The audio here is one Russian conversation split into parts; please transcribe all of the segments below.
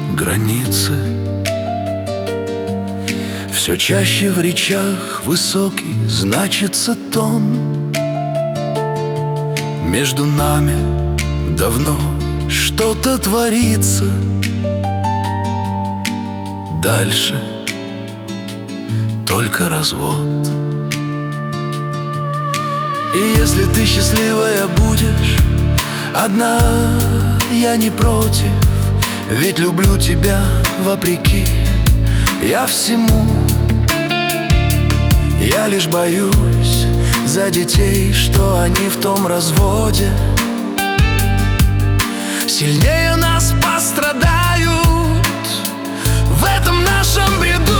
границы. Все чаще в речах высокий значится тон. Между нами давно что-то творится. Дальше только развод. И если ты счастливая будешь одна, я не против, ведь люблю тебя вопреки я всему. Я лишь боюсь за детей, что они в том разводе сильнее нас пострадают в этом нашем бреду.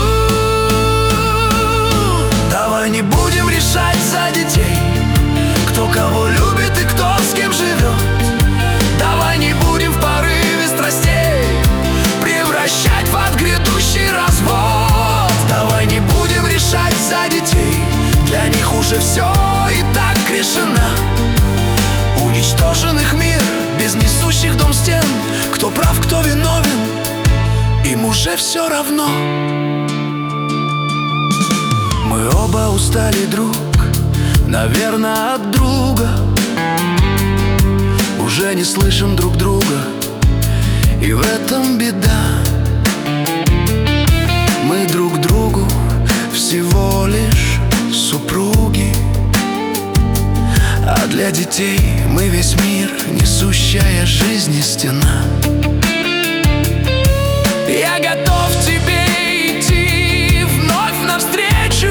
Давай не будем решать за детей, кто кого любит и кто с кем живет. Давай не будем в порыве страстей превращать в ад грядущий развод. Давай не будем решать за детей, для них уже все и так решено. Уничтожен их мир, без несущих дом стен. Кто прав, кто виновен, им уже все равно. Мы оба устали, друг, наверное, от друга. Уже не слышим друг друга, и в этом беда. Мы друг другу всего лишь супруги, а для детей мы весь мир, несущая жизни стена. Я готов тебе идти вновь навстречу.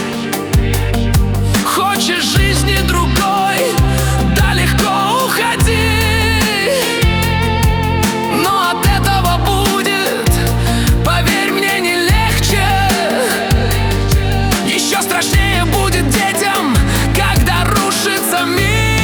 Хочешь жизни другой, да легко уходи. Но от этого будет, поверь мне, не легче. Еще страшнее будет детям, когда рушится мир.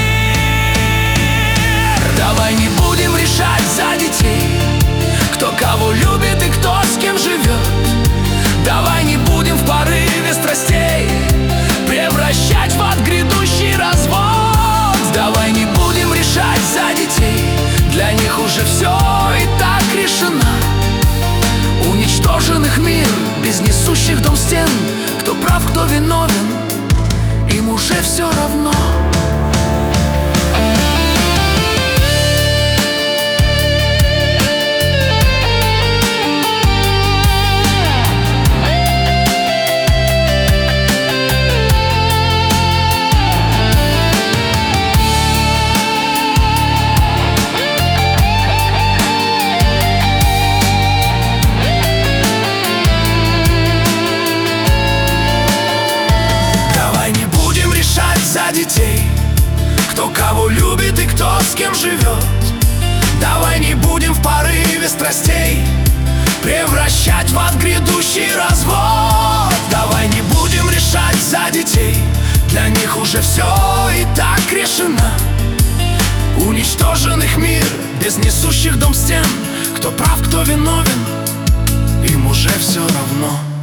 Давай не будем решать за детей, кто кого любит и кто с кем живет. Давай не будем в порыве страстей превращать в ад грядущий развод. Давай не будем решать за детей, для них уже все и так решено. Уничтожен их мир, без несущих дом стен. Кто прав, кто виновен, им уже все равно. За детей, кто кого любит и кто с кем живет. Давай не будем в порыве страстей превращать в ад грядущий развод. Давай не будем решать за детей, для них уже все и так решено. Уничтожен их мир, без несущих дом стен. Кто прав, кто виновен, им уже все равно.